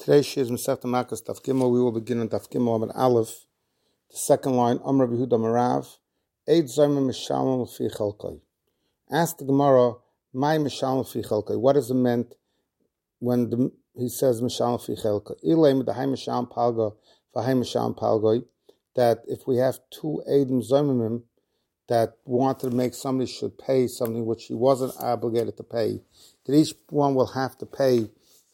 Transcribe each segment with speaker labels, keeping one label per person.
Speaker 1: Today's shir is Masechta Makkos Daf Gimel. We will begin on Daf Gimel Amud Aleph, the second line. Amar Rabbi Yehuda Marav, Eid Zayim Mishalom L'fi Chalkai. Ask the Gemara, "My Mishalom L'fi Chalkai." What is it meant when he says Mishalom L'fi Chalkai? Ilay Medahai Mishalom Palga V'Hai Mishalom Palgai. That if we have two Eidim Zayimim that wanted to make somebody should pay something which he wasn't obligated to pay, that each one will have to pay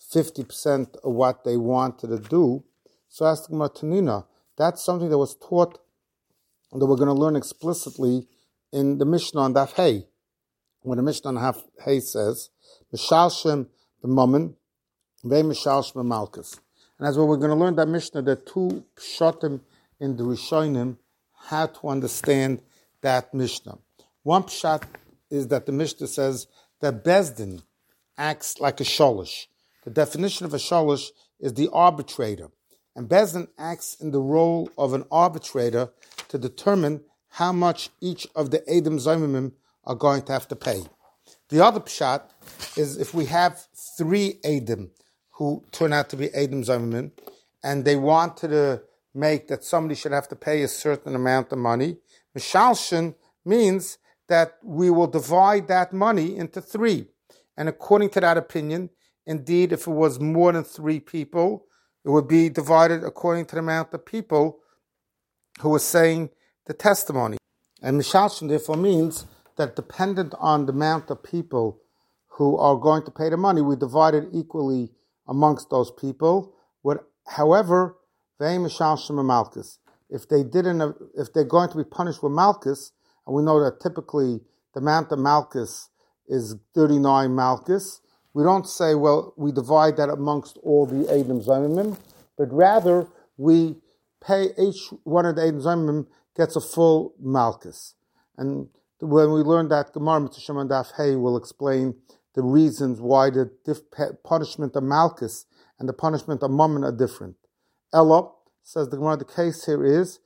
Speaker 1: 50% of what they wanted to do. So ask the Gemara Tanina, that's something that was taught, that we're going to learn explicitly in the Mishnah on Daf Hey. When the Mishnah on Daf Hey says, Mishalshem b'mammon, ve'mishalshem b'malchus. And as well, we're going to learn that Mishnah, that two pshatim in the Rishonim how to understand that Mishnah. One pshat is that the Mishnah says that Bezdin acts like a sholish. The definition of a sholish is the arbitrator. And Bezdin acts in the role of an arbitrator to determine how much each of the Eidim Zayimim are going to have to pay. The other pshat is if we have three Eidim who turn out to be Eidim Zayimim, and they wanted to make that somebody should have to pay a certain amount of money, Mishalshin means that we will divide that money into three. And according to that opinion, indeed, if it was more than three people, it would be divided according to the amount of people who were saying the testimony. And Mishalshin therefore means that dependent on the amount of people who are going to pay the money, we divide it equally amongst those people. However, Mishalshin and Malchus. If they're going to be punished with Malchus, and we know that typically the amount of Malchus is 39 Malchus, we don't say, well, we divide that amongst all the Eidim Zayimim, but rather we pay each one of the Eidim Zayimim gets a full Malchus. And when we learn that, Gemara Mitzvah and Daf Hey will explain the reasons why the punishment of Malchus and the punishment of Mammon are different. Ella, says the Gemara, the case here is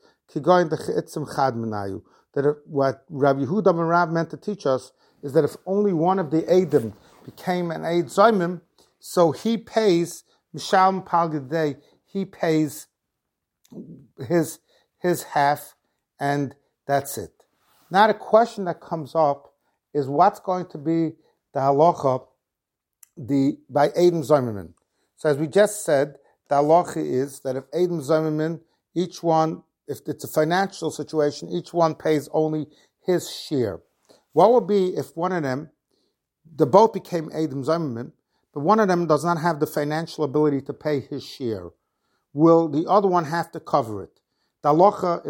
Speaker 1: that what Rabbi Yehuda Marav meant to teach us is that if only one of the Eidim became an Eid Zayimim, so he pays Mishalom Palgadei, he pays his half, and that's it. Now the question that comes up is what's going to be the halacha by Eidim Zayimim. So as we just said, the halacha is that if Eidim Zayimim, each one, if it's a financial situation, each one pays only his share. What would be if one of them, they both became Eidim Zayimim, but one of them does not have the financial ability to pay his share? Will the other one have to cover it? The halacha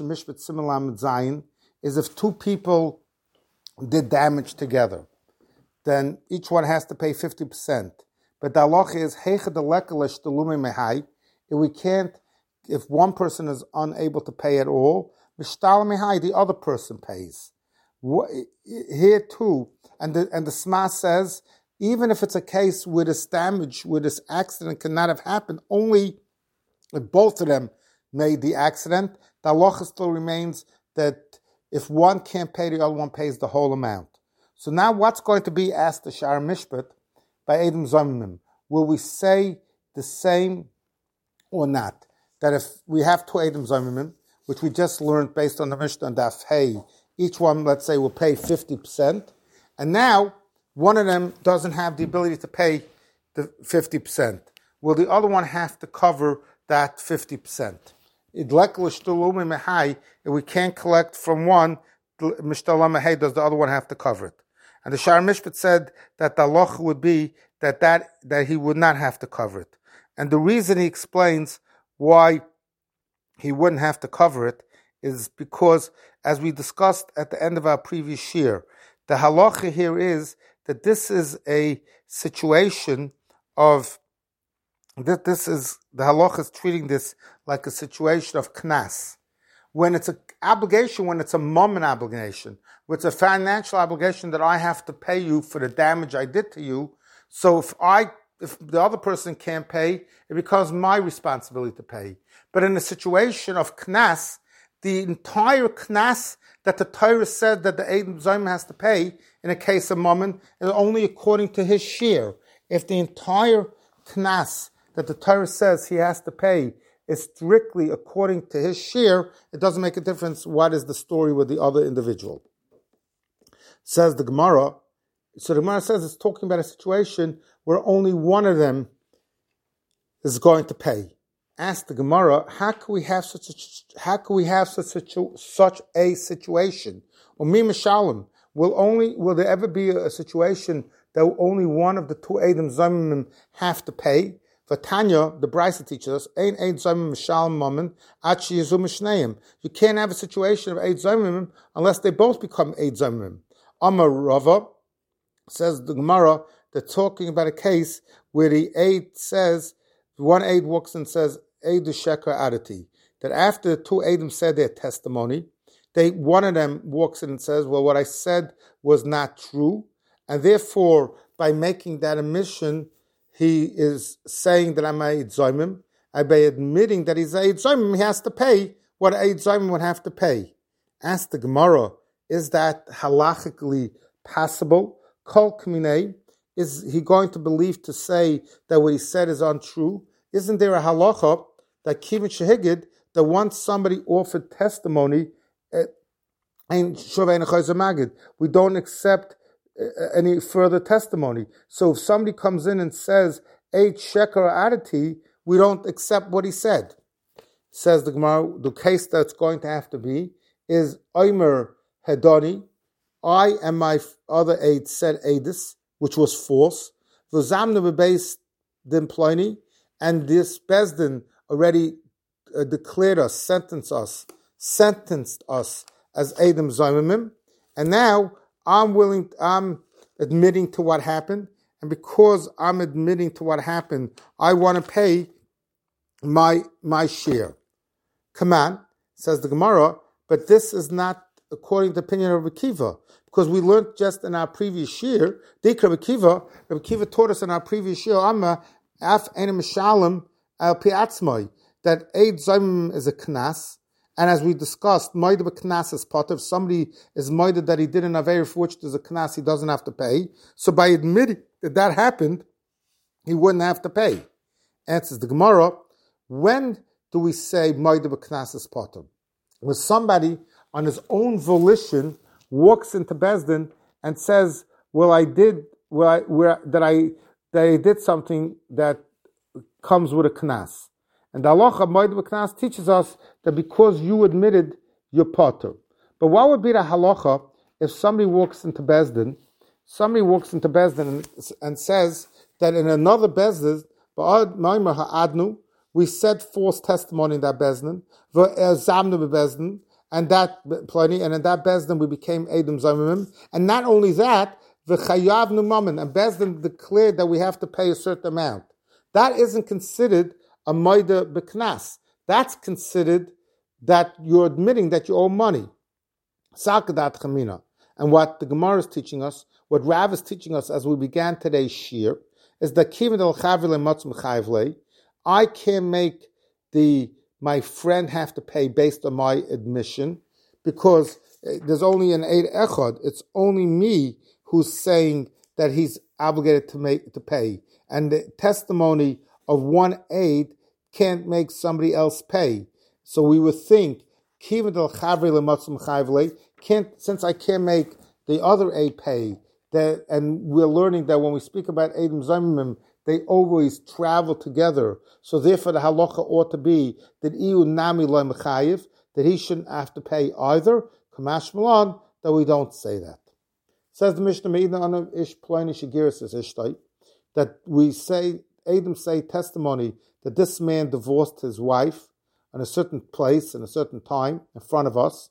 Speaker 1: is if two people did damage together, then each one has to pay 50%. But the halacha is if one person is unable to pay at all, the other person pays. Here too, and the Sma says, even if it's a case where this damage, where this accident cannot have happened, only if both of them made the accident, the halacha still remains that if one can't pay, the other one pays the whole amount. So now what's going to be asked the Shar Mishpat by Eidim Zayimim? Will we say the same or not? That if we have two Eidim Zayimim, which we just learned based on the Mishnah and Daf Hey, each one, let's say, will pay 50%, and now one of them doesn't have the ability to pay the 50%. Will the other one have to cover that 50%? If we can't collect from one, does the other one have to cover it? And the Shar Mishpat said that the halacha would be that he would not have to cover it. And the reason he explains why he wouldn't have to cover it is because, as we discussed at the end of our previous year, the halacha here is that this is a situation of, the halacha is treating this like a situation of knas. When it's an obligation, when it's a mammon obligation, when it's a financial obligation that I have to pay you for the damage I did to you, so if the other person can't pay, it becomes my responsibility to pay. But in a situation of knas, the entire knas that the Torah said that the Eidim Zayimim has to pay in a case of mammon is only according to his share. If the entire knas that the Torah says he has to pay is strictly according to his share, it doesn't make a difference what is the story with the other individual. Says the Gemara. So the Gemara says it's talking about a situation where only one of them is going to pay. Ask the Gemara, how can we have such a situation? Or mi mishalim, will there ever be a situation that only one of the two Eidim Zomim have to pay? For Tanya, the Brisa teaches us, Ein Eid Zomim Mishalim Mammon, Achi Yezu Mishneim. You can't have a situation of Eid Zomim unless they both become Eid Zomim. Amar Rava, says the Gemara, they're talking about a case where the Eid says, one Eid walks and says, Eid Sheker Adati, that after the two Eidim said their testimony, one of them walks in and says, well, what I said was not true, and therefore, by making that admission, he is saying that I'm Eid Zomim, and by admitting that he's Eid Zomim, he has to pay what Eid Zomim would have to pay. Ask the Gemara, is that halachically possible? Kol Kminei, is he going to believe to say that what he said is untrue? Isn't there a halacha that Kivin Shehigid, that once somebody offered testimony, we don't accept any further testimony. So if somebody comes in and says, Eid Sheker Adati, we don't accept what he said. Says the Gemara, the case that's going to have to be is Omer Hedoni, I and my other aid said Eidis, which was false. V'zamna b'beis din ploni, and this Bezdin already declared us, sentenced us as Eidim Zomimim, and now I'm admitting to what happened, and because I'm admitting to what happened, I want to pay my share. Come on, says the Gemara, but this is not according to the opinion of Rabbi Kiva, because we learned just in our previous year, Rabbi Kiva taught us in our previous year, that Eid Zomim is a knas, and as we discussed, Moed b'knas is part of, somebody is moed that he did an aver for which there's a knas, he doesn't have to pay. So by admitting that happened, he wouldn't have to pay. Answers the Gemara, when do we say Moed b'knas is part of? When somebody on his own volition walks into Bezdin and says, I did something that comes with a knas. And the halacha Moed b'knas teaches us that because you admitted, you're potter. But what would be the halacha if somebody walks into Bezdin and says that in another Bezdin, we said false testimony in that Bezdin, and in that Bezdin we became Eidim Zomimim, and not only that, and Bezdin declared that we have to pay a certain amount. That isn't considered a moida b'knas. That's considered that you're admitting that you owe money. Sakadat chamina. And what the Gemara is teaching us, what Rav is teaching us as we began today's shir, is that kivin el chavile matzum chayvle. I can't make my friend have to pay based on my admission, because there's only an eid echad. It's only me who's saying that he's obligated to pay, and the testimony of one aid can't make somebody else pay. So we would think, since I can't make the other aid pay, and we're learning that when we speak about Eidim Zomimim, they always travel together. So therefore the halacha ought to be that iu nami lo mechayiv, that he shouldn't have to pay either. Kamash Malan, that we don't say that. Says the Mishnah, that we say, Eidim say testimony that this man divorced his wife in a certain place, in a certain time, in front of us,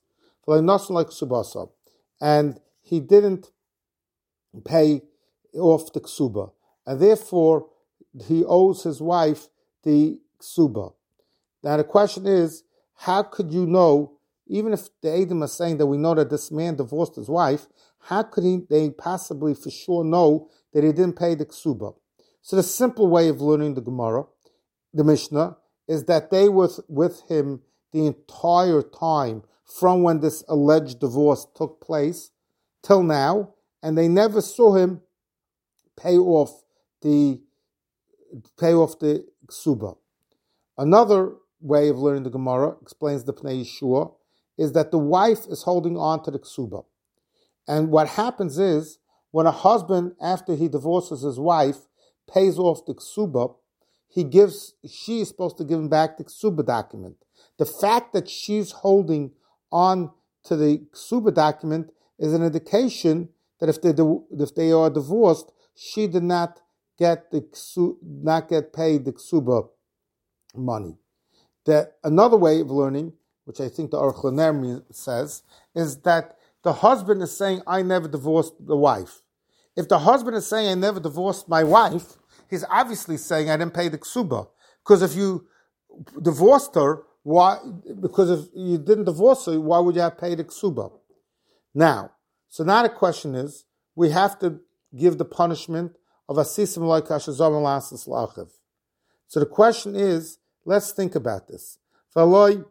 Speaker 1: and he didn't pay off the ksuba, and therefore he owes his wife the ksuba. Now the question is, how could you know, even if the Eidim are saying that we know that this man divorced his wife, how could they possibly for sure know that he didn't pay the ksuba? So the simple way of learning the Gemara, the Mishnah, is that they were with him the entire time from when this alleged divorce took place till now, and they never saw him pay off the ksuba. Another way of learning the Gemara, explains the Pnei Yeshua, is that the wife is holding on to the ksuba. And what happens is, when a husband, after he divorces his wife, pays off the ksuba, she is supposed to give him back the ksuba document. The fact that she's holding on to the ksuba document is an indication that if they are divorced, she did not get paid the ksuba money. Another way of learning, which I think the Aruch LaNer says, is that the husband is saying, I never divorced the wife. If the husband is saying, I never divorced my wife, he's obviously saying, I didn't pay the ksuba. Because if you divorced her, why? Because if you didn't divorce her, why would you have paid the ksuba? Now the question is, we have to give the punishment of asisim loy kashazam lasas lachiv. So the question is, let's think about this. Ultimately,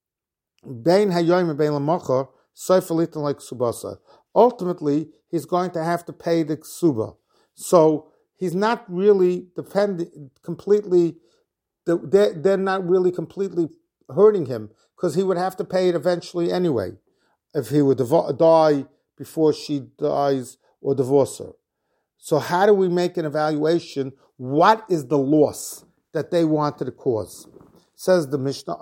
Speaker 1: he's going to have to pay the ksuba. So he's not really completely, they're not really completely hurting him, because he would have to pay it eventually anyway, if he would die before she dies or divorce her. So how do we make an evaluation? What is the loss that they wanted to cause? Says the Mishnah,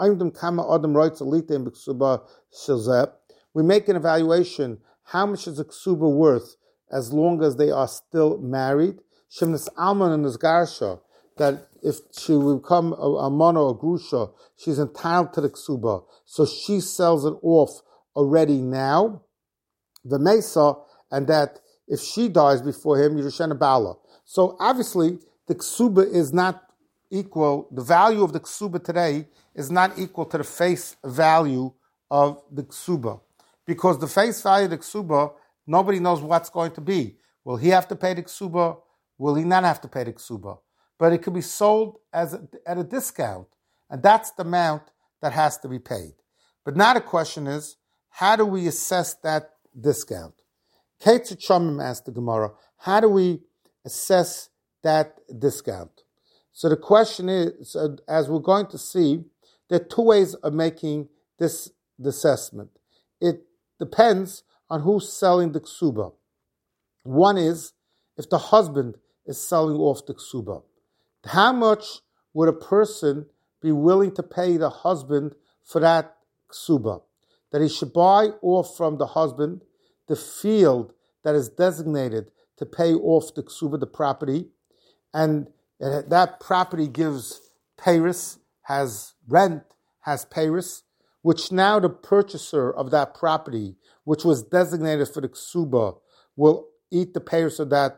Speaker 1: we make an evaluation, how much is a ksuba worth as long as they are still married? Shemnes Alman and Garsha, that if she will become a mana or grusha, she's entitled to the ksuba, so she sells it off already now. The mesa, and that if she dies before him, Yerushana Bala. So obviously, the ksuba is not equal. The value of the ksuba today is not equal to the face value of the ksuba, because the face value of the ksuba, nobody knows what's going to be. Will he have to pay the ksuba? Will he not have to pay the ksuba? But it could be sold at a discount, and that's the amount that has to be paid. But now the question is, how do we assess that discount? Ketzat Shomim asked the Gemara, how do we assess that discount? So the question is, as we're going to see, there are two ways of making this assessment. It depends on who's selling the ksuba. One is, if the husband is selling off the ksuba, how much would a person be willing to pay the husband for that ksuba? That he should buy off from the husband the field that is designated to pay off the ksuba, the property, and that property gives payris, has rent, has payris, which now the purchaser of that property, which was designated for the ksuba, will eat the payris of that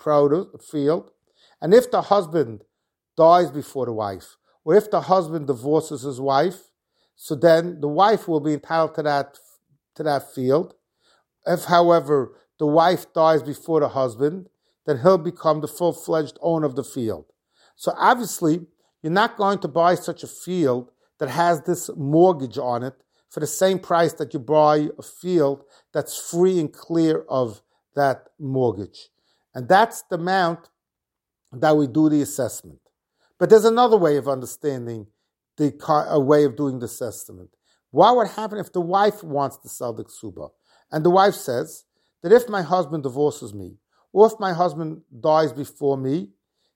Speaker 1: field. And if the husband dies before the wife, or if the husband divorces his wife, so then the wife will be entitled to that field. If, however, the wife dies before the husband, then he'll become the full-fledged owner of the field. So obviously, you're not going to buy such a field that has this mortgage on it for the same price that you buy a field that's free and clear of that mortgage. And that's the amount that we do the assessment. But there's another way of understanding a way of doing the assessment. What would happen if the wife wants to sell the ksuba? And the wife says that if my husband divorces me, or if my husband dies before me,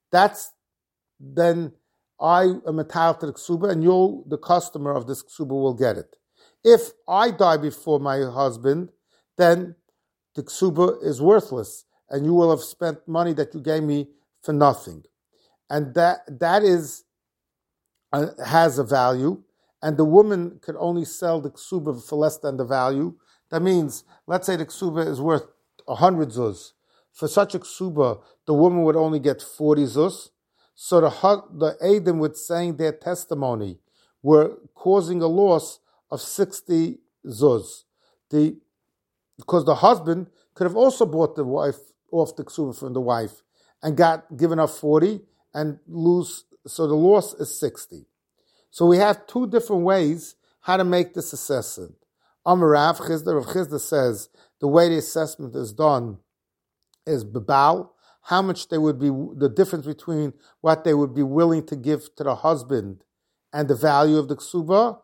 Speaker 1: then I am entitled to the ksuba, and you, the customer of this ksuba, will get it. If I die before my husband, then the ksuba is worthless, and you will have spent money that you gave me for nothing. And that is has a value, and the woman could only sell the ksuba for less than the value. That means, let's say the ksuba is worth 100 zuz. For such a ksuba, the woman would only get 40 zuz. So the Eidim with saying their testimony were causing a loss of 60 zuz. Because the husband could have also bought the wife off the ksuba from the wife and got given up 40 and lose. So the loss is 60. So we have two different ways how to make this assessment. Amar Rav Chisda says the way the assessment is done is bebal how much they would be, the difference between what they would be willing to give to the husband and the value of the ksuba.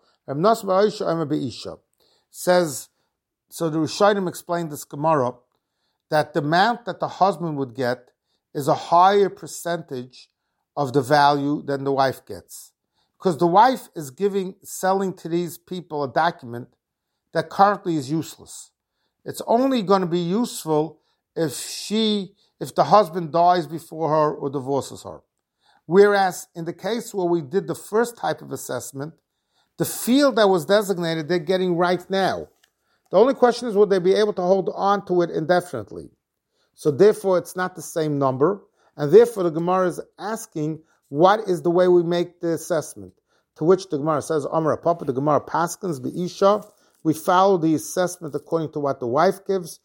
Speaker 1: Says, so the Rishonim explained this Gemara, that the amount that the husband would get is a higher percentage of the value than the wife gets. Because the wife is selling to these people a document that currently is useless. It's only going to be useful if the husband dies before her or divorces her. Whereas in the case where we did the first type of assessment, the field that was designated, they're getting right now. The only question is, would they be able to hold on to it indefinitely? So therefore, it's not the same number. And therefore, the Gemara is asking, what is the way we make the assessment? To which the Gemara says, Amar Papa, the Gemara Paskins, Be'isha, we follow the assessment according to what the wife gives.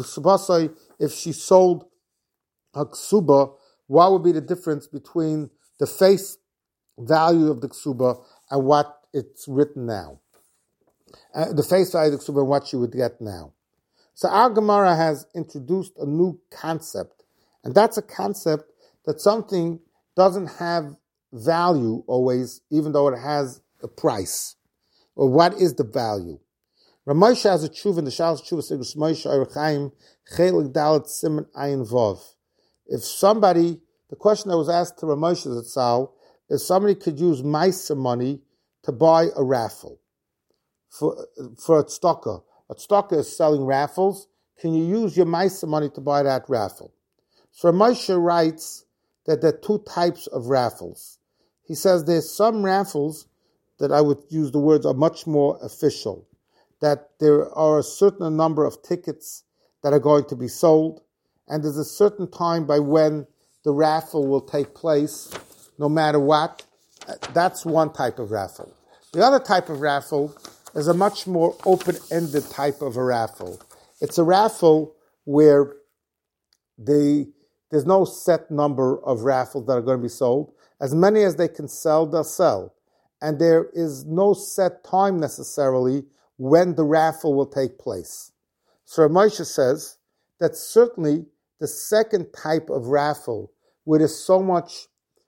Speaker 1: If she sold a ksuba, what would be the difference between the face value of the ksuba and what it's written now? The face value of the ksuba and what she would get now. So our Gemara has introduced a new concept, and that's a concept that something doesn't have value always, even though it has a price. Or what is the value? Ramosha has a tshuva in the Shalos Tshuva Sigurus Moshe Erechaim Chelik Dalet Siman Ayin Vov. If somebody, the question that was asked to Ramosha Zatzal, if somebody could use Maisa money to buy a raffle for a tzedakah. A tzedakah is selling raffles. Can you use your Maisa money to buy that raffle? So Ramosha writes that there are two types of raffles. He says there's some raffles that I would use the words are much more official, that there are a certain number of tickets that are going to be sold, and there's a certain time by when the raffle will take place, no matter what. That's one type of raffle. The other type of raffle is a much more open-ended type of a raffle. It's a raffle where there's no set number of raffles that are going to be sold. As many as they can sell, they'll sell. And there is no set time necessarily when the raffle will take place. So Moshe says that certainly the second type of raffle, where there's so much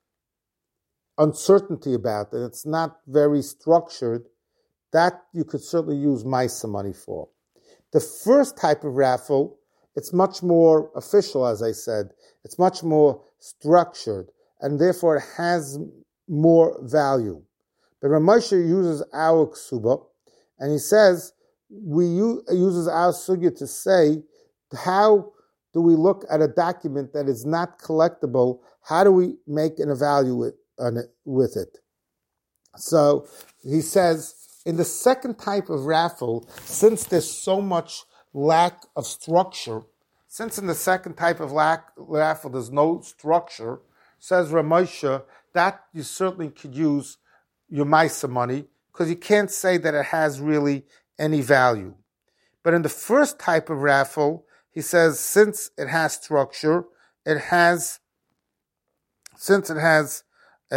Speaker 1: uncertainty about it, it's not very structured, that you could certainly use Maisa money for. The first type of raffle, it's much more official, as I said. It's much more structured, and therefore it has more value. But Ramosha uses our ksuba, and he says, uses our sugya to say, how do we look at a document that is not collectible? How do we make an evaluate with it? So he says, in the second type of raffle, since there's so much lack of structure, since in the second type of raffle there's no structure, says Ramosha, that you certainly could use your Maisa money, because you can't say that it has really any value. But in the first type of raffle, he says, since it has structure, since it has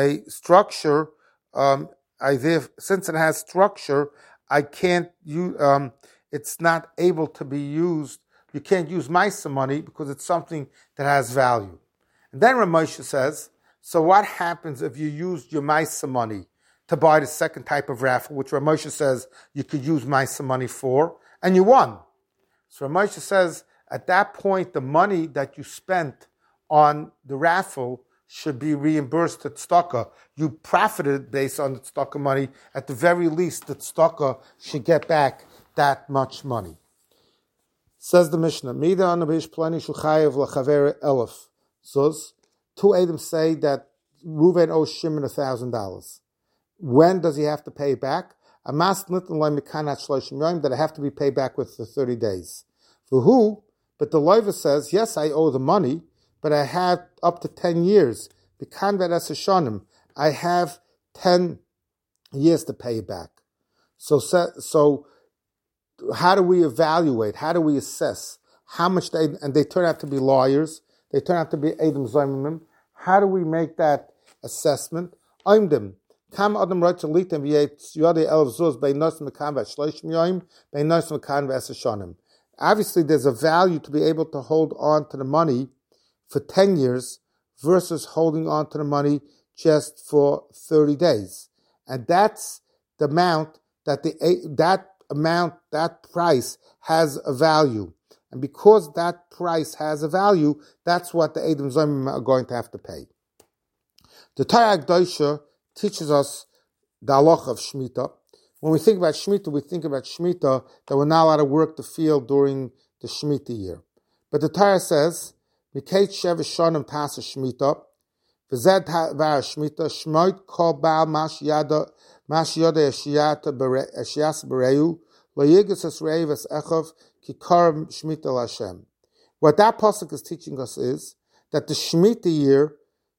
Speaker 1: structure, I can't use. It's not able to be used. You can't use Maisa money because it's something that has value. And then Ramosha says, so what happens if you used your Maisa money to buy the second type of raffle, which Ramosha says you could use Maisa money for, and you won? So Ramosha says, at that point, the money that you spent on the raffle should be reimbursed to tzedakah. You profited based on the tzedakah money. At the very least, the tzedakah should get back that much money. Says the Mishnah, Mida anabish plani shuchayev lachavere elef. Zuz, two Edom say that Reuven owes Shimon $1,000. When does he have to pay it back? Amas nitin loy mikanat shloshim yom, that I have to be paid back with the 30 days. For who? But the Loiva says, yes, I owe the money, but I have up to 10 years. I have 10 years to pay it back. So how do we evaluate? How do we assess how much they turn out to be lawyers, they turn out to be Edom Zomimim. How do we make that assessment? Oimdim. Obviously, there's a value to be able to hold on to the money for 10 years versus holding on to the money just for 30 days. And that's the amount that price has a value. And because that price has a value, that's what the Edom Zomim are going to have to pay. The Torah Akdosha teaches us the halacha of Shemitah. When we think about Shemitah that we're not allowed to work the field during the Shemitah year. But the Torah says, Mikate Shev Shonim Tasa Shemitah, V'zed V'ar Shemitah, Shmoit Kol Baal Mash Yada Eshiyasa Bereu, Lo Yigas Esrei Ves Echov, Ki Karam Shemitah L'Hashem. What that pasuk is teaching us is that the Shemitah year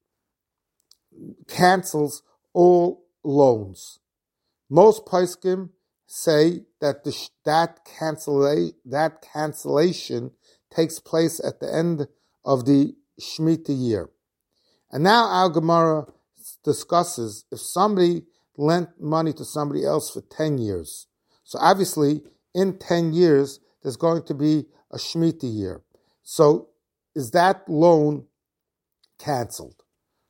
Speaker 1: cancels all loans. Most poskim say that that cancellation takes place at the end of the Shemitah year. And now our Gemara discusses if somebody lent money to somebody else for 10 years. So obviously, in 10 years, there's going to be a Shemitah year. So is that loan canceled?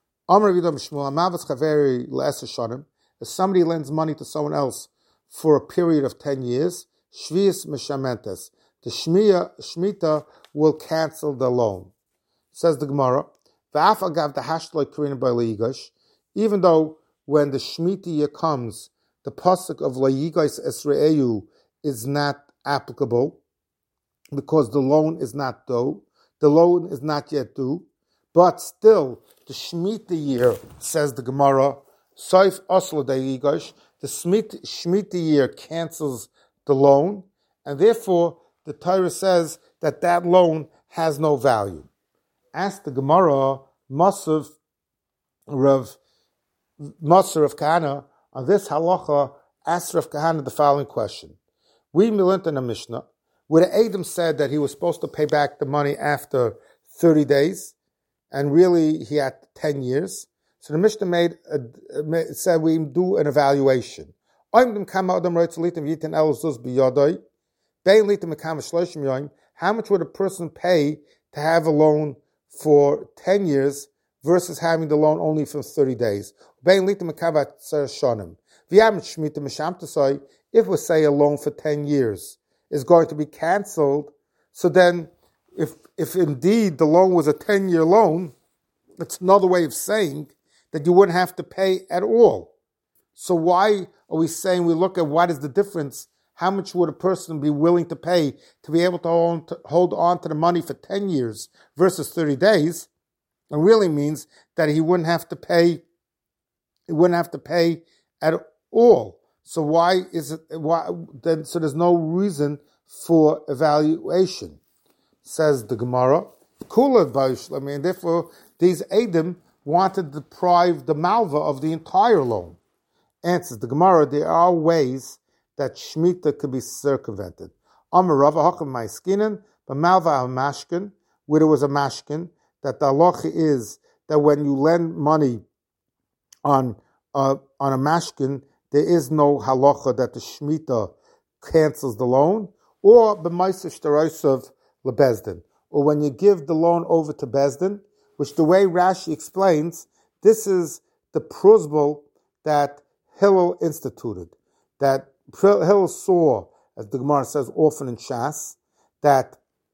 Speaker 1: If somebody lends money to someone else for a period of 10 years, Shvius Meshamentes, the Shemitah will cancel the loan. Says the Gemara, even though when the Shemitah year comes, the pasuk of Layigas Esreu is not applicable because the loan is not due. The loan is not yet due, but still the Shemitah year, says the Gemara, Soif Oslo Dayigash, the Shemitah year cancels the loan, and therefore the Torah says that that loan has no value. Ask the Gemara, Masav Rav Kahana, on this halacha, asked Rav Kahana the following question. We learned in a Mishnah where the Edom said that he was supposed to pay back the money after 30 days, and really he had 10 years. So the Mishnah said we do an evaluation. How much would a person pay to have a loan for 10 years versus having the loan only for 30 days? If we say a loan for 10 years is going to be cancelled, so then if indeed the loan was a 10-year loan, that's another way of saying that you wouldn't have to pay at all. So why are we saying we look at what is the difference? How much would a person be willing to pay to be able to hold on to the money for 10 years versus 30 days? It really means that he wouldn't have to pay. He wouldn't have to pay at all. So why is it? Why then? So there's no reason for evaluation, says the Gemara. Kula b'Shlami, and therefore these Edom wanted to deprive the Malva of the entire loan. Answers the Gemara, there are ways that Shemitah could be circumvented. Amar Rava Hakam Maiskinen, but Malva al Mashkin, where there was a Mashkin, that the halacha is that when you lend money on a Mashkin, there is no halacha that the Shemitah cancels the loan, or b'maisa shtarosav lebezdin, or when you give the loan over to Bezdin, which the way Rashi explains, this is the prosbul that Hillel instituted. That Hillel saw, as the Gemara says often in Shas, that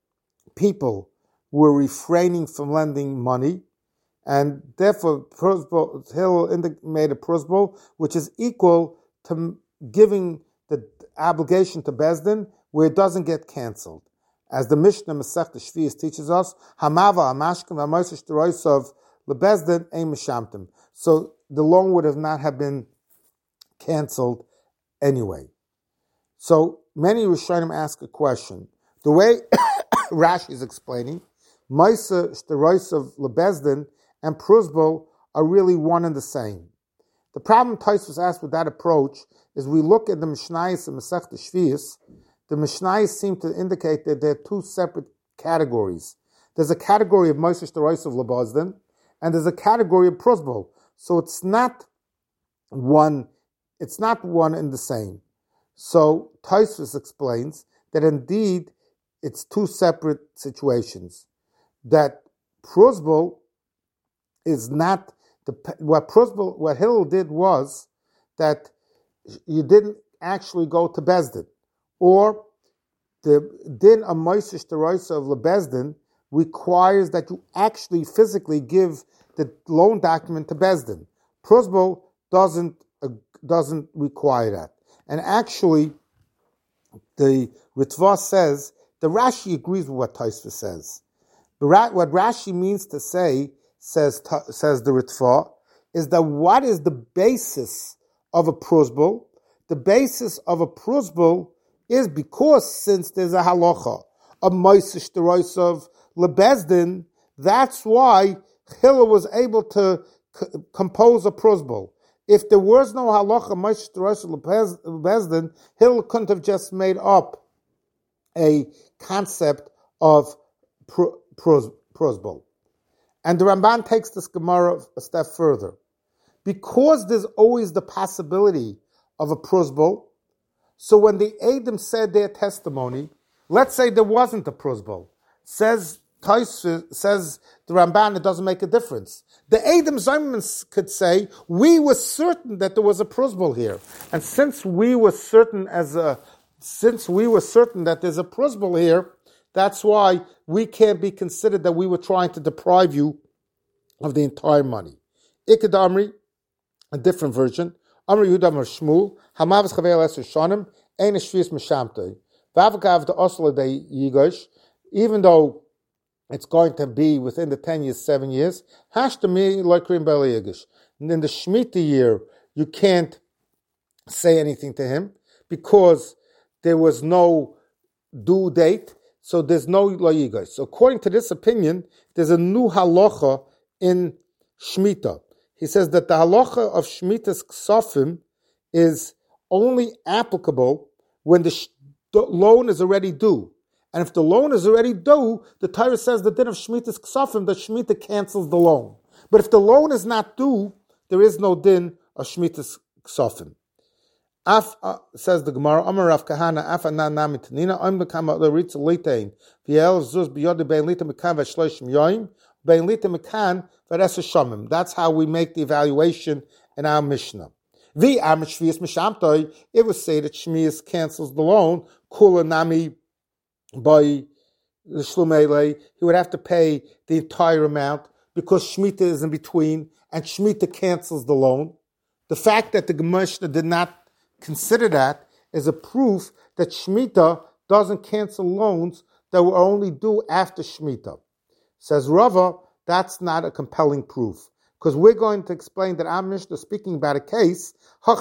Speaker 1: people were refraining from lending money, and therefore Hillel made a prosbul which is equal to giving the obligation to Bezdin where it doesn't get cancelled. As the Mishnah Masechta Shvius teaches us, Hamava Amashkim Hamoisish Deroisov Lebezdin Ein Mishamtim. So the loan would not have been cancelled anyway. So many Rishonim ask a question. The way Rashi is explaining, Maisa Deroisov Lebezdin and Prusbul are really one and the same. The problem Tosfos asked with that approach is we look at the Mishnayos and Masechta Shvius. The Mishnayos seem to indicate that there are two separate categories. There's a category of Moshe Deroisov Lebezdin, and there's a category of Prusbul. So it's not one and the same. So Tosfos explains that indeed it's two separate situations. That Prozbul is not what Hillel did was that you didn't actually go to Bezdin, or the din of Moisish Deroisa of Lebezdin requires that you actually physically give the loan document to Bezdin. Prozbul doesn't require that. And actually, the Ritva says, the Rashi agrees with what Tosfos says. But what Rashi means to say, says the Ritva, is that what is the basis of a prozbul? The basis of a prozbul is because since there's a halacha of Moisish Derosav Lebezdin, that's why Hillel was able to compose a prozbul. If there was no halacha Moisish Derosav Lebezdin, Hillel couldn't have just made up a concept of prozbul. And the Ramban takes this Gemara a step further. Because there's always the possibility of a prozbul, so when the Eidim said their testimony, let's say there wasn't a prozbul, says the Ramban, it doesn't make a difference. The Eidim Zayman could say, we were certain that there was a prozbul here. And since we were certain that there's a prozbul here, that's why we can't be considered that we were trying to deprive you of the entire money. Iked Amri, a different version. Amri Yehuda Amar Shmuel, Hamavis Chavel Eser Shonim, Ein Shvius Meshamtei. Vavakav the Osla de Yigosh, even though it's going to be within the 10 years, 7 years, Hashtami Loikrim Bel Yigosh. And in the Shemitah year, you can't say anything to him because there was no due date, so there's no Lo Yigosh. So according to this opinion, there's a new halacha in Shemitah. He says that the halacha of Shemitah's Ksofim is only applicable when the loan is already due. And if the loan is already due, the Torah says the din of Shemitah's Ksofim, that Shemitah cancels the loan. But if the loan is not due, there is no din of Shemitah's Ksofim. Says the Gemara, Amar Rav Kahana, Af anan nami tanina, Oim lekama l'ritz leitein, v'yel zuz b'yode bein lita mekan v'shloshim yoyim, bein lita mekan v'res hashomim. That's how we make the evaluation in our Mishnah. It would say that Shmias cancels the loan, Kula nami by the Shlumele, he would have to pay the entire amount because Shemitah is in between and Shemitah cancels the loan. The fact that the Mishnah did not consider that is a proof that Shemitah doesn't cancel loans that were only due after Shemitah. Says Rava, that's not a compelling proof. Because we're going to explain that our Mishnah is speaking about a case, that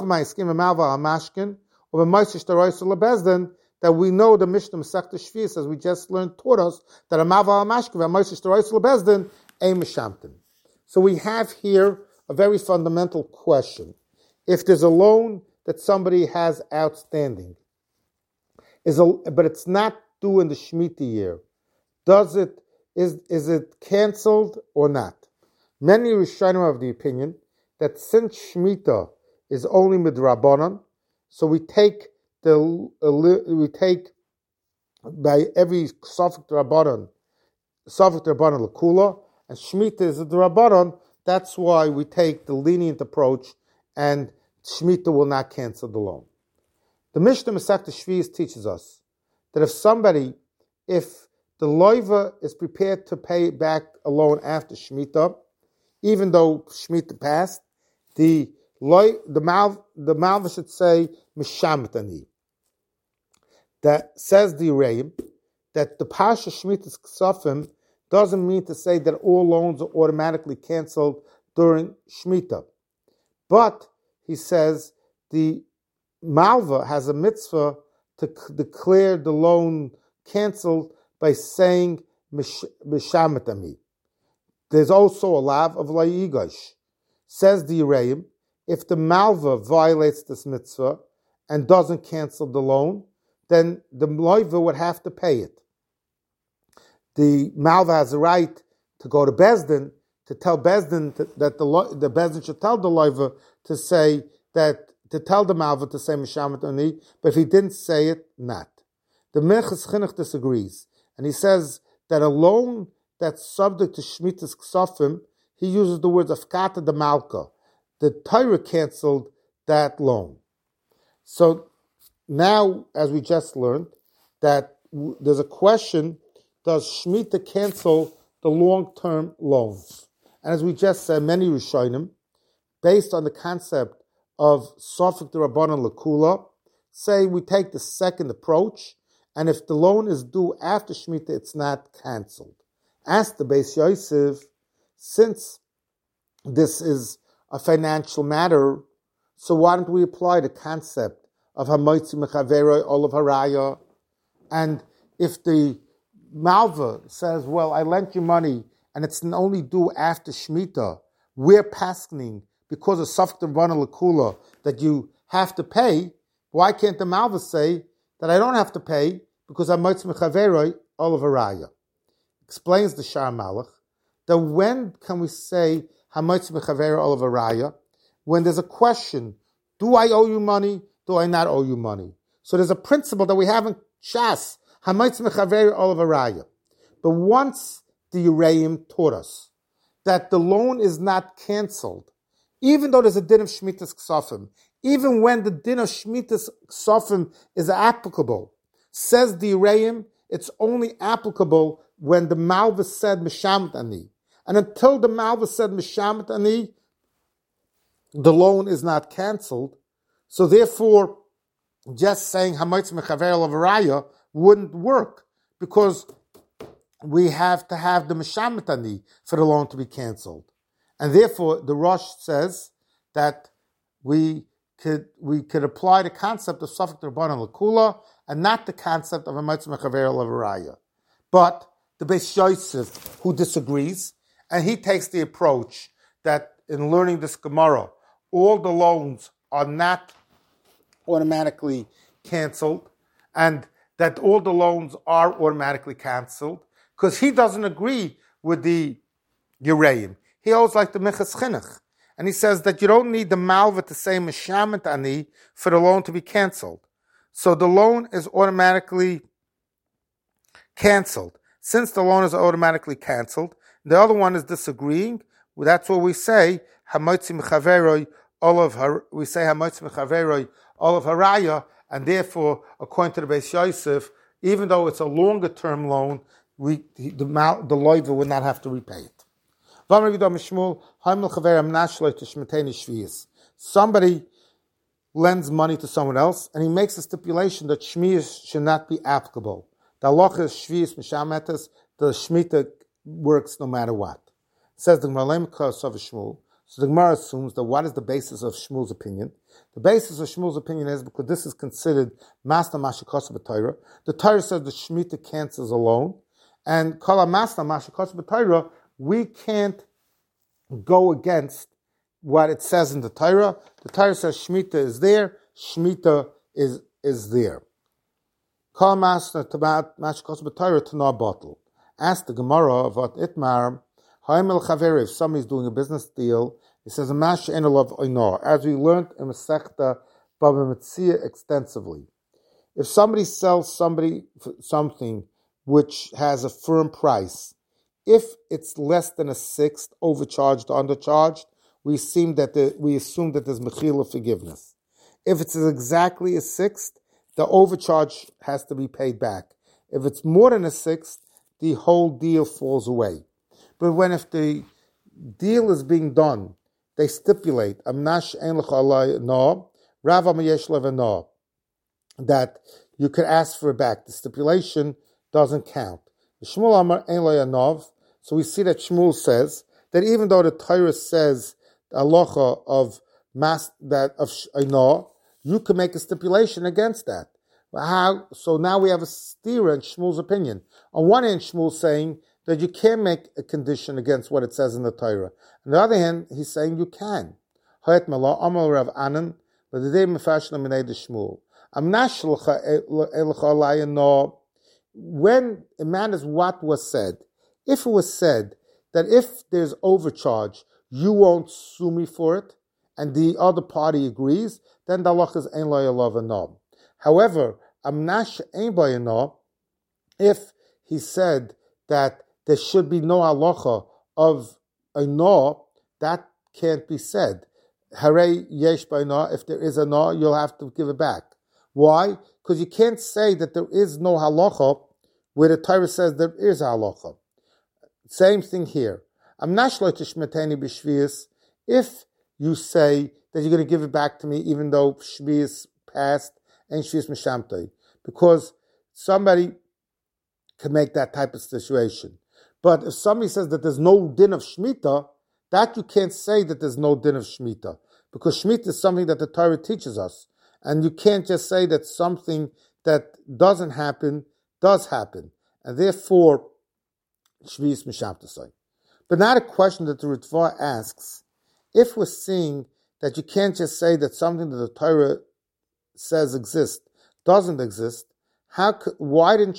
Speaker 1: we know the Mishnah Masechta Shvius, as we just learned, taught us that a Maval HaMashkin and Moisish Deroisa Lebezdin ain't Meshamtin. So we have here a very fundamental question. If there's a loan that somebody has outstanding, but it's not due in the Shemitah year, is it canceled or not? Many Rishonim are of the opinion that since Shemitah is only midrabanan, so we take by every Safek Drabanan Lakula, and Shemitah is a Drabanan. That's why we take the lenient approach, and Shemitah will not cancel the loan. The Mishnah Masechta Shvius teaches us that if the loiva is prepared to pay back a loan after Shemitah, even though Shemitah passed, the Malva should say Mishamitani. That says the Reim that the Pasha Shemitah's Ksofim doesn't mean to say that all loans are automatically canceled during Shemitah. But he says the Malva has a mitzvah to declare the loan canceled by saying Mishamitani. There's also a lav of Layigosh. Says the Yereim, if the Malva violates this mitzvah and doesn't cancel the loan, then the Loiva would have to pay it. The Malva has a right to go to Bezdin, to tell Bezdin that the Bezdin should tell the Loiva to tell the Malva to say Mishamet Ani, but if he didn't say it, not. The Minchas Chinuch disagrees, and he says that a loan that's subject to Shemitah's Ksofim, he uses the words Afkata de Malka. The Torah canceled that loan. So now, as we just learned, that there's a question, does Shemitah cancel the long-term loans? And as we just said, many Rishonim, based on the concept of Sofik de Rabbanan Lakula, say we take the second approach, and if the loan is due after Shemitah, it's not canceled. Ask the Beis Yosef, since this is a financial matter, so why don't we apply the concept of Hamoitzi Mechaveroi Olav Haraya? And if the Malva says, well, I lent you money and it's only due after Shemitah, we're paskening because of Safek Rabbanan Lakula that you have to pay. Why can't the Malva say that I don't have to pay because Hamoitzi Mechaveroi Olav Haraya? Explains the Shar Malach that when can we say Hamoitzi Mechaveroi Olav Haraya? When there's a question, do I owe you money? Do I not owe you money? So there's a principle that we have in Shas, Hamoitzi Mechaveroi Olav Haraya. But once the Uraim taught us that the loan is not canceled, even though there's a din of Shemitah's Ksofim, even when the din of Shemitah's Ksofim is applicable, says the Uraim, it's only applicable when the Malva said Mishamet Ani. And until the Malva said Mishamet Ani, the loan is not canceled. So therefore, just saying Hamoitzi Mechaveroi Olav Haraya wouldn't work, because we have to have the Mishamet Ani for the loan to be canceled. And therefore, the Rosh says that we could apply the concept of Safek Rabbanan Lakula and not the concept of Hamoitzi Mechaveroi Olav Haraya. But the Beis Yosef, who disagrees, and he takes the approach that in learning this Gemara, all the loans are not automatically canceled, and that all the loans are automatically canceled, because he doesn't agree with the Yereim. He holds like the Minchas Chinuch, and he says that you don't need the Malva to say Mishamet Ani for the loan to be canceled. So the loan is automatically canceled. Since the loan is automatically canceled, the other one is disagreeing. Well, that's what we say, Hamoitzi Mechaveroi Olav Haraya, and therefore, according to the Beis Yosef, even though it's a longer term loan, the loiva would not have to repay it. Somebody lends money to someone else, and he makes a stipulation that Shmiyas should not be applicable. The halacha is Shviyas Mishametas, the Shemitah works no matter what. Says the Gemara, Shmuel. So the Gemara assumes that what is the basis of Shmuel's opinion? The basis of Shmuel's opinion is because this is considered Masna Mashakos b'Torah. The Torah says the Shemitah cancels a loan, and Kala Masna Mashakos b'Torah, we can't go against what it says in the Torah. The Torah says Shemitah is there, Shemitah is there. Kala Masna Mashakos b'Torah to no bottle. Ask the Gemara of what Itmar. If somebody's doing a business deal, he says, as we learned in Masechta Bava Metzia extensively. If somebody sells somebody something which has a firm price, if it's less than a sixth, overcharged or undercharged, we assume that there's mechila forgiveness. If it's exactly a sixth, the overcharge has to be paid back. If it's more than a sixth, the whole deal falls away. But if the deal is being done, they stipulate that you could ask for it back. The stipulation doesn't count. So we see that Shmuel says that even though the Torah says the halacha of Einah, you can make a stipulation against that. How? So now we have a steer in Shmuel's opinion. On one hand, Shmuel's saying that you can't make a condition against what it says in the Torah. On the other hand, he's saying you can. When it matters what was said, if it was said that if there's overcharge, you won't sue me for it, and the other party agrees, then the halach is ein lo yalav no. However, amnash ein bayano, if he said that there should be no halacha of a no, that can't be said. Hare yesh by no, if there is a no, you'll have to give it back. Why? Because you can't say that there is no halacha where the Torah says there is a halacha. Same thing here. I'm not shloitish meteni b'shvius. If you say that you're going to give it back to me, even though shvius passed and shvius mishamtoi, because somebody can make that type of situation. But if somebody says that there's no din of shmita, that you can't say that there's no din of shmita, because shmita is something that the Torah teaches us, and you can't just say that something that doesn't happen does happen, and therefore shvius mishamtoi. But not a question that the Ritva asks. If we're seeing that you can't just say that something that the Torah says exists doesn't exist, why did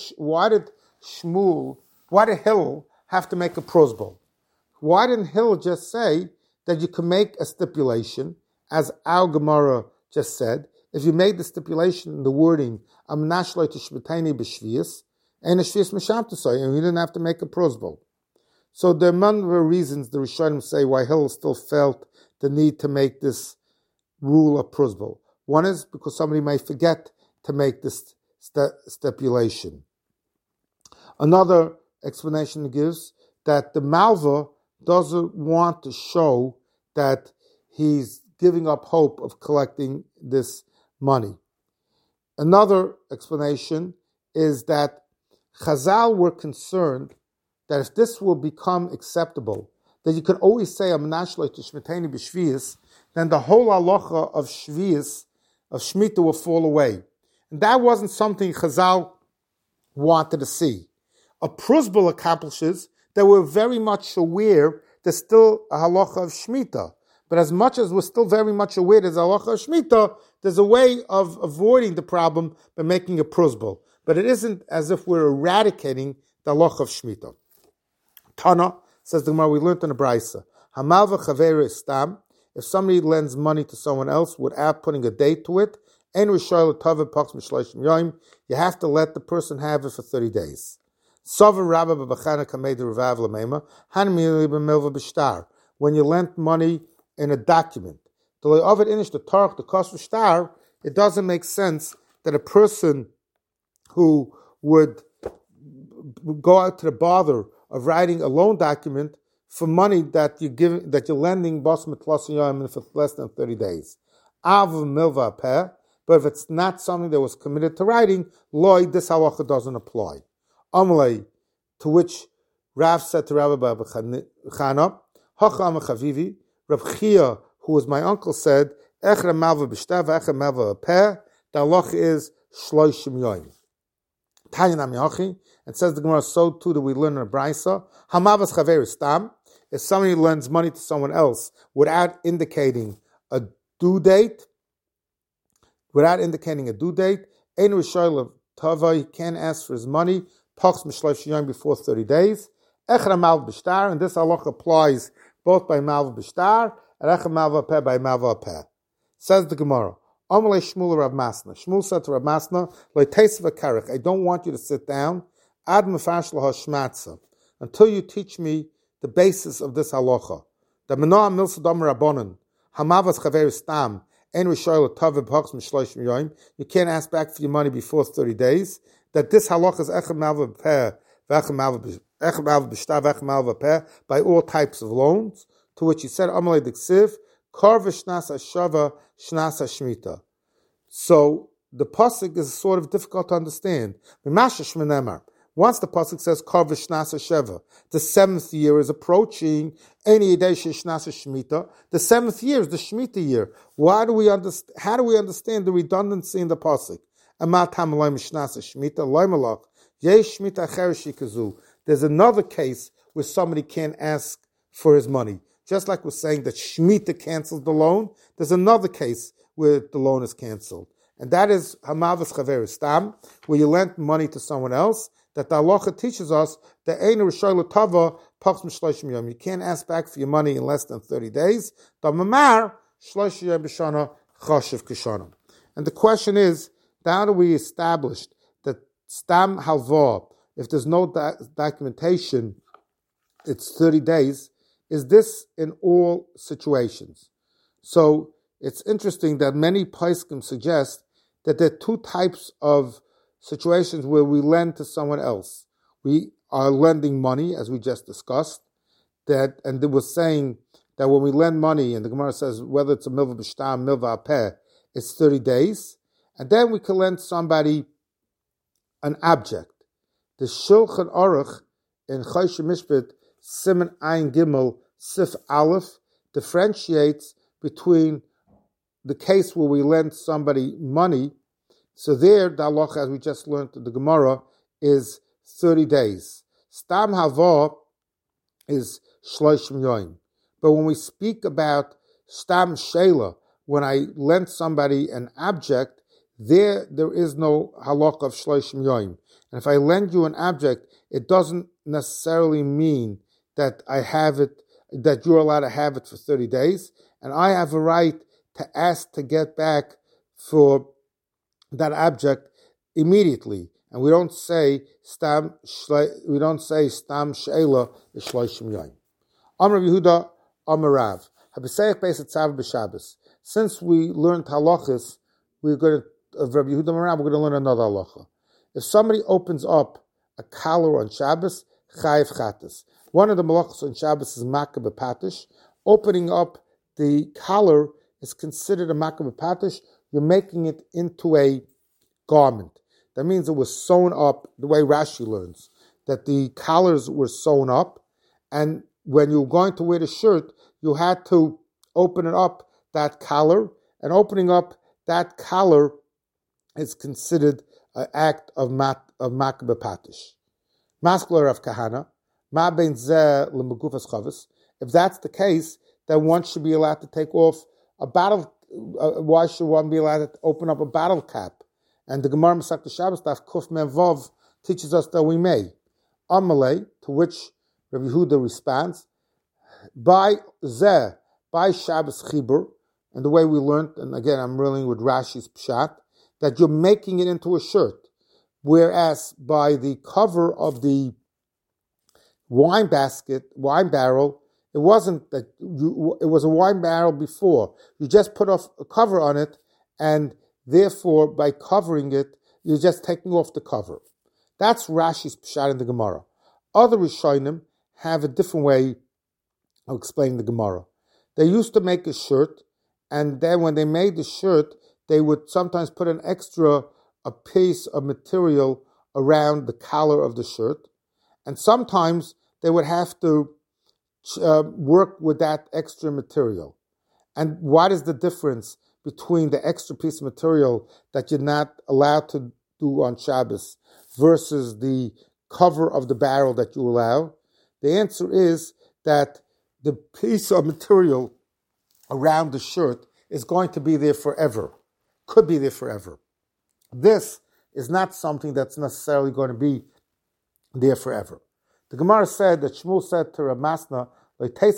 Speaker 1: Hillel have to make a prosbul? Why didn't Hillel just say that you can make a stipulation, as our Gemara just said? If you made the stipulation in the wording, I'm nashloi to shmetaini b'shvius, and a shvius mishamtosai, and you didn't have to make a prosbul. So there are a number of reasons the Rishonim say why Hillel still felt the need to make this rule of prosbul. One is because somebody may forget to make this stipulation. Another explanation gives that the Malva doesn't want to show that he's giving up hope of collecting this money. Another explanation is that Chazal were concerned that if this will become acceptable, that you can always say I'm nashloi to shmeteni b'shvius, then the whole halacha of shvius, of shmita, will fall away. And that wasn't something Chazal wanted to see. A prosbul accomplishes that we're very much aware there's still a halacha of shmita. But as much as we're still very much aware there's a halacha of shmita, there's a way of avoiding the problem by making a prosbul. But it isn't as if we're eradicating the halacha of shmita. Tana, says the Gemara, we learned in the Braisa, Hamalva chaveru stam, if somebody lends money to someone else without putting a date to it, you have to let the person have it for 30 days. When you lend money in a document, it doesn't make sense that a person who would go out to the bother of writing a loan document for money that you're lending for less than 30 days. But if it's not something that was committed to writing, this halacha doesn't apply. Amalei, to which Rav said to Rabbi Chana, Hacham Chavivi, Rav Chia, who was my uncle, said, Echra malva b'shtav, echra malva peh, the halacha is shloishim yoim. Tanya Nam Yachi, and says the Gemara, so too that we learn in a Braisa, Hamavas chaveru stam, if somebody lends money to someone else without indicating a due date, ein rishoy tava, he can't ask for his money, pachs mishloish yom, before 30 days, echra malva b'shtar, and this halacha applies both by malva b'shtar and echra malva peh by malva peh. Says the Gemara, Amalei Shmuel Rav Masna. Shmuel said to Rav Masna, I don't want you to sit down ad mefash shmatza, until you teach me the basis of this halacha. The Menah Milsadam Rabbanon, Hamavas Chaver Stam, En Rishoy Tav B'Hachs Mishlosh Miyoim, you can't ask back for your money before 30 days, that this halacha is Echem Malva Peh, Echem Malva B'Shtav, Echem Malva Peh, by all types of loans, to which he said, Amalei Diksiv, Kar V'Shnas HaShava, Shnas HaShmita. So, the pasuk is sort of difficult to understand. Once the pasuk says Kar V'Shnas HaSheva, the 7th year is approaching, any day Shnas HaShmita, the 7th year is the Shemitah year. How do we understand the redundancy in the pasuk? There's another case where somebody can't ask for his money. Just like we're saying that Shemitah cancels the loan, there's another case where the loan is canceled. And that is Hamavas Chaver Stam, where you lent money to someone else, that the halacha teaches us that Ein Rishoy L'Tava Pachs M'Shloshim Yom. You can't ask back for your money in less than 30 days. The Mamar Shloshim Yom B'Shana Chashiv K'Shana. And the question is, how do we establish that Stam Halva, if there's no documentation it's 30 days. Is this in all situations? So it's interesting that many poskim suggest that there are two types of situations where we lend to someone else. We are lending money, as we just discussed, and they were saying that when we lend money, and the Gemara says whether it's a milva b'shtam, milva apeh, it's 30 days, and then we can lend somebody an object. The Shulchan Aruch in Choshen Mishpat, Siman Ayin Gimel, Sif Aleph, differentiates between the case where we lend somebody money. So there, the halacha, as we just learned in the Gemara, is 30 days. Stam Hava is Shloshim Yoim. But when we speak about Stam Shela, when I lend somebody an object, there is no halakha of Shloshim Yoim. And if I lend you an object, it doesn't necessarily mean that I have it, that you're allowed to have it for 30 days, and I have a right to ask to get back for that object immediately. And we don't say stam sheila is shloshim yoim. Amar Yehuda, Amar Rav. Habeseich beis etzav b'Shabbos. Since we learned halachas, we're going to Rabbi Yehuda Amar Rav, we're going to learn another halacha. If somebody opens up a collar on Shabbos, chayiv chatas. One of the malachos on Shabbos is makah b'patish. Opening up the collar is considered a makah b'patish. You're making it into a garment. That means it was sewn up, the way Rashi learns, that the collars were sewn up, and when you were going to wear the shirt, you had to open it up, that collar, and opening up that collar is considered an act of makah b'patish. Maskler of Kahana, ma ben zeh lemegufas chavis. If that's the case, then one should be allowed to take off a bottle. Why should one be allowed to open up a bottle cap? And the Gemara Masechta Shabbos Daf Kuf Mem Vav teaches us that we may. Amalei, to which Rabbi Yehuda responds, by Zeh, by Shabbos Chibur, and the way we learned, and again I'm reeling with Rashi's Pshat, that you're making it into a shirt, whereas by the cover of the wine barrel, it wasn't that it was a wine barrel before. You just put off a cover on it, and therefore, by covering it, you're just taking off the cover. That's Rashi's Pshat in the Gemara. Other Rishonim have a different way of explaining the Gemara. They used to make a shirt, and then when they made the shirt, they would sometimes put a piece of material around the collar of the shirt, and sometimes they would have to work with that extra material. And what is the difference between the extra piece of material that you're not allowed to do on Shabbos versus the cover of the barrel that you allow? The answer is that the piece of material around the shirt is going to be there forever, could be there forever. This is not something that's necessarily going to be there forever. The Gemara said that Shmuel said to Rav Masna, what does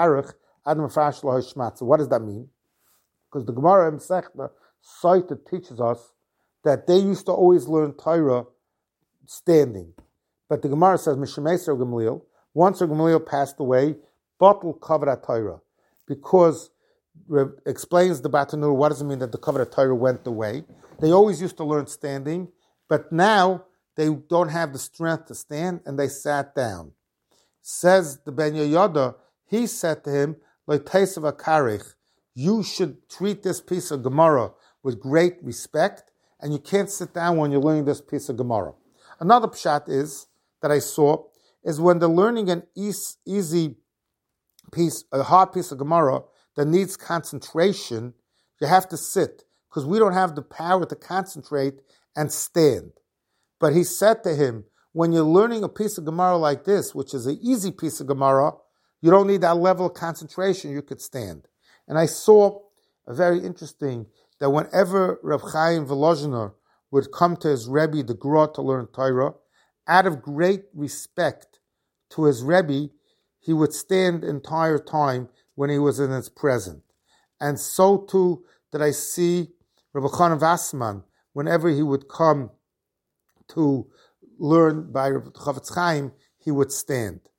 Speaker 1: that mean? Because the Gemara in Masechta Sotah teaches us that they used to always learn Torah standing. But the Gemara says, Mishemeser Gamliel, once Gamliel passed away, Batul Kavod Torah. Because explains the Batanur, what does it mean that the Kavod Torah went away? They always used to learn standing, but now they don't have the strength to stand, and they sat down. Says the Ben Yoyada, he said to him, Leiteisav Akarich, you should treat this piece of Gemara with great respect, and you can't sit down when you're learning this piece of Gemara. Another pshat is, that I saw, is when they're learning an easy piece, a hard piece of Gemara that needs concentration, you have to sit, because we don't have the power to concentrate and stand. But he said to him, when you're learning a piece of Gemara like this, which is an easy piece of Gemara, you don't need that level of concentration, you could stand. And I saw a very interesting, that whenever Reb Chaim Volozhiner would come to his Rebbe, the Gra, to learn Torah, out of great respect to his Rebbe, he would stand the entire time when he was in his presence. And so too did I see Reb Chanan Vassman, whenever he would come to learn by Reb Chavetz Chaim, he would stand.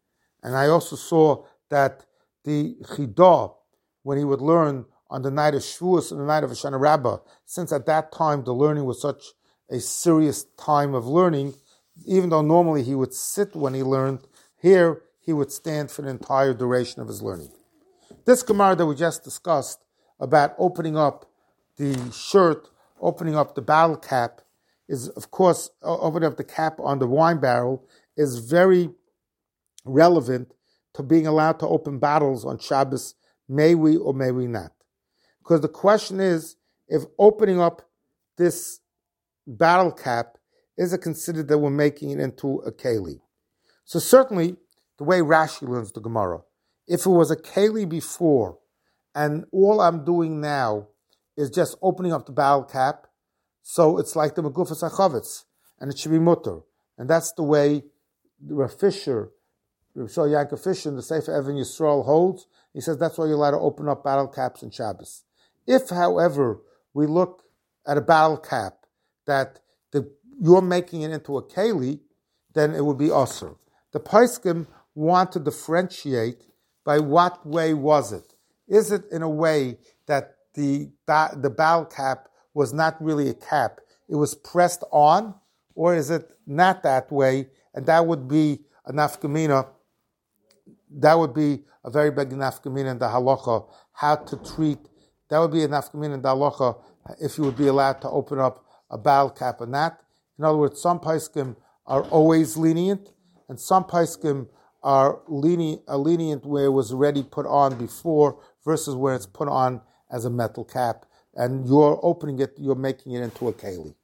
Speaker 1: And I also saw that the Chidah, when he would learn on the night of Shavuos and the night of Hoshana Rabbah, since at that time the learning was such a serious time of learning, even though normally he would sit when he learned, here he would stand for the entire duration of his learning. This Gemara that we just discussed about opening up the shirt, opening up the bottle cap, is of course, opening up the cap on the wine barrel is very relevant to being allowed to open bottles on Shabbos, may we or may we not. Because the question is, if opening up this bottle cap, is it considered that we're making it into a keli? So certainly, the way Rashi learns the Gemara, if it was a keli before, and all I'm doing now is just opening up the bottle cap, so it's like the Megufas HaChavetz, and it should be mutter. And that's the way Rav Fisher, Rav Shal Yankov Fisher in the Sefer Even Yisrael holds. He says that's why you're allowed to open up bottle caps on Shabbos. If, however, we look at a bottle cap that you're making it into a keli, then it would be osur. The Poskim want to differentiate by what way was it. Is it in a way that the bottle cap was not really a cap, it was pressed on, or is it not that way, and that would be a nafkamina, that would be a very big nafkamina in the halacha, how to treat, that would be a nafkamina in the halacha, if you would be allowed to open up a bottle cap or not. In other words, some poskim are always lenient, and some poskim are lenient where it was already put on before versus where it's put on as a metal cap, and you're opening it, you're making it into a keli.